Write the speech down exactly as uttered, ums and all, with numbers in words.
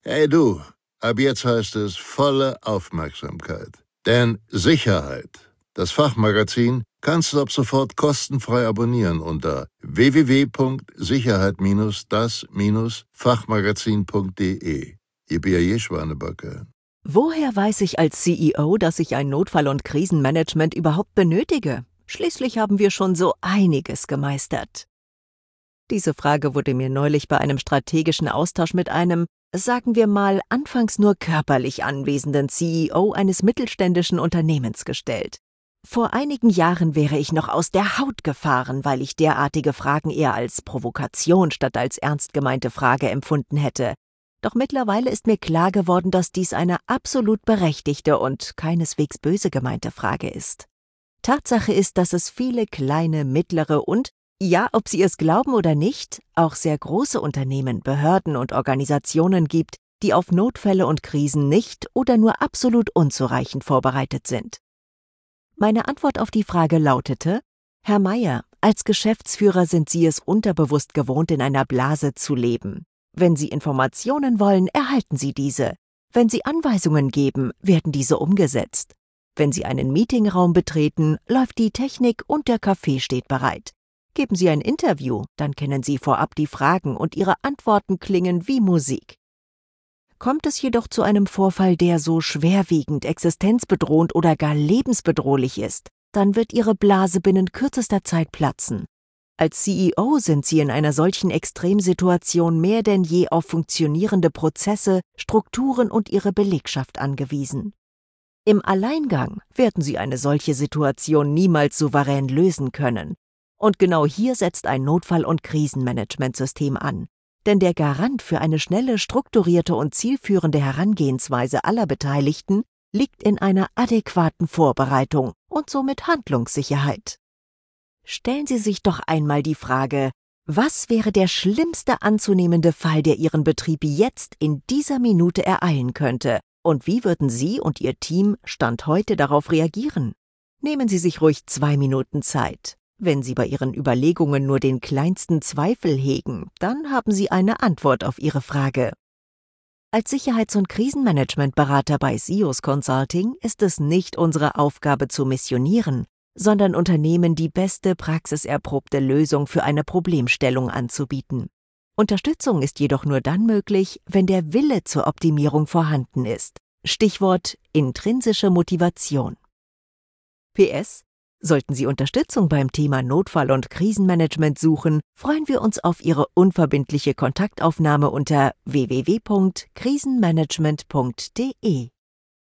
Hey du, ab jetzt heißt es volle Aufmerksamkeit. Denn Sicherheit, das Fachmagazin, kannst du ab sofort kostenfrei abonnieren unter w w w punkt sicherheit das Fachmagazin punkt de. Ihr Bier Schwanebacke. Woher weiß ich als C E O, dass ich ein Notfall- und Krisenmanagement überhaupt benötige? Schließlich haben wir schon so einiges gemeistert. Diese Frage wurde mir neulich bei einem strategischen Austausch mit einem, sagen wir mal, anfangs nur körperlich anwesenden C E O eines mittelständischen Unternehmens gestellt. Vor einigen Jahren wäre ich noch aus der Haut gefahren, weil ich derartige Fragen eher als Provokation statt als ernst gemeinte Frage empfunden hätte. Doch mittlerweile ist mir klar geworden, dass dies eine absolut berechtigte und keineswegs böse gemeinte Frage ist. Tatsache ist, dass es viele kleine, mittlere und, ja, ob Sie es glauben oder nicht, auch sehr große Unternehmen, Behörden und Organisationen gibt, die auf Notfälle und Krisen nicht oder nur absolut unzureichend vorbereitet sind. Meine Antwort auf die Frage lautete: Herr Meier, als Geschäftsführer sind Sie es unterbewusst gewohnt, in einer Blase zu leben. Wenn Sie Informationen wollen, erhalten Sie diese. Wenn Sie Anweisungen geben, werden diese umgesetzt. Wenn Sie einen Meetingraum betreten, läuft die Technik und der Kaffee steht bereit. Geben Sie ein Interview, dann kennen Sie vorab die Fragen und Ihre Antworten klingen wie Musik. Kommt es jedoch zu einem Vorfall, der so schwerwiegend, existenzbedrohend oder gar lebensbedrohlich ist, dann wird Ihre Blase binnen kürzester Zeit platzen. Als C E O sind Sie in einer solchen Extremsituation mehr denn je auf funktionierende Prozesse, Strukturen und Ihre Belegschaft angewiesen. Im Alleingang werden Sie eine solche Situation niemals souverän lösen können. Und genau hier setzt ein Notfall- und Krisenmanagementsystem an. Denn der Garant für eine schnelle, strukturierte und zielführende Herangehensweise aller Beteiligten liegt in einer adäquaten Vorbereitung und somit Handlungssicherheit. Stellen Sie sich doch einmal die Frage: Was wäre der schlimmste anzunehmende Fall, der Ihren Betrieb jetzt in dieser Minute ereilen könnte? Und wie würden Sie und Ihr Team Stand heute darauf reagieren? Nehmen Sie sich ruhig zwei Minuten Zeit. Wenn Sie bei Ihren Überlegungen nur den kleinsten Zweifel hegen, dann haben Sie eine Antwort auf Ihre Frage. Als Sicherheits- und Krisenmanagementberater bei S I O S Consulting ist es nicht unsere Aufgabe zu missionieren, sondern Unternehmen die beste praxiserprobte Lösung für eine Problemstellung anzubieten. Unterstützung ist jedoch nur dann möglich, wenn der Wille zur Optimierung vorhanden ist. Stichwort intrinsische Motivation. P S: Sollten Sie Unterstützung beim Thema Notfall- und Krisenmanagement suchen, freuen wir uns auf Ihre unverbindliche Kontaktaufnahme unter w w w punkt krisenmanagement punkt de.